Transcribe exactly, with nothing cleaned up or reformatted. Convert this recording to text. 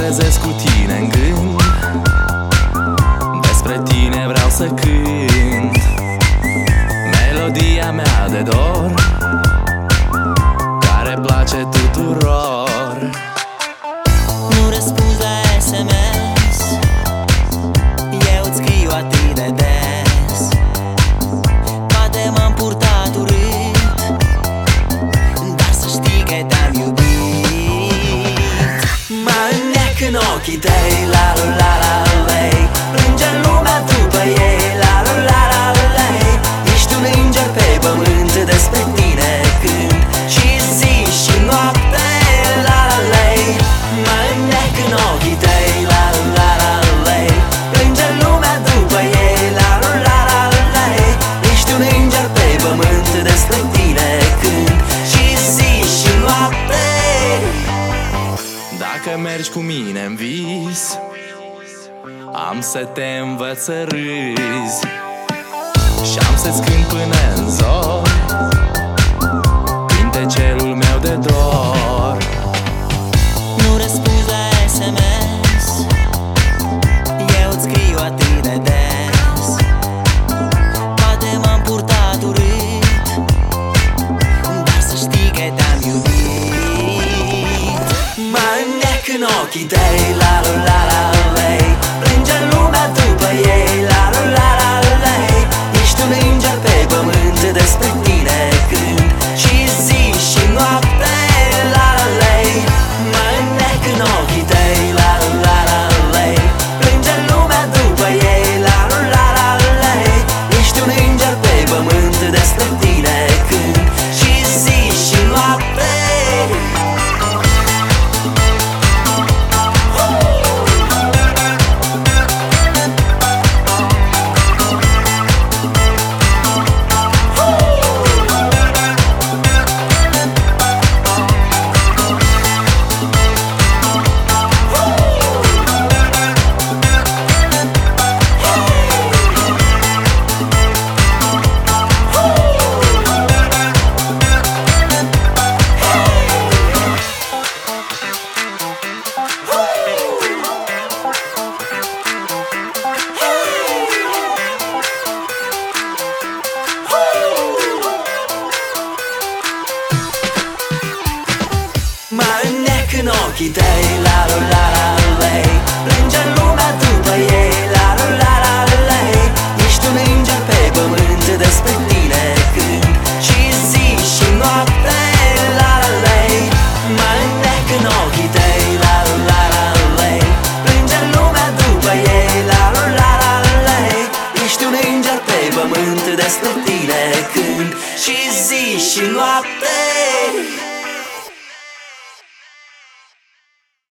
trezesc cu tine în gând, despre tine vreau să cânt melodia mea de dor, care place tuturor. Nu răspunzi la S M S, eu îți scriu atât de des. Poate m-am purtat urât, dar să știi că te-am iubit. Mă înnec în ochii tăi, la la la la lei, plânge lumea după ei, la la la la lei. Ești un înger pe pământ, despre tine cânt și zi și noapte, la la lei. Mă înnec în ochii tăi, la la la lei, plânge lumea după ei, la la la la lei. Ești un înger pe pământ, despre tine cânt și zi și noapte. Dacă mergi cu mine în vis, am să te învăț să râzi și am să-ți cânt până în zor cântecelul meu de dor. Nu răspunzi la S M S, eu îți scriu atât de des. Poate m-am purtat urât, dar să știi că te-am iubit. Mă înnec în ochii tăi, la la la la lei, plânge lumea după ei, la la la la lei. Ești un înger pe pământ, despre tine cânt și zi și noapte, la la lei. Mă înnec în ochii tăi, la la la lei, plânge lumea după ei, la la la la lei. Ești un înger pe pământ, despre tine cânt și zi și noapte. Mă înnec în ochii tăi, la la la la lei, plânge lumea după ei, la la la la lei. Ești un înger pe pământ, despre tine cânt și zi și noapte, la la lei. Mă înnec în ochii tăi, la la la la lei, plânge lumea după ei, la la la la lei. Ești un înger pe pământ, despre tine cânt și zi și noapte.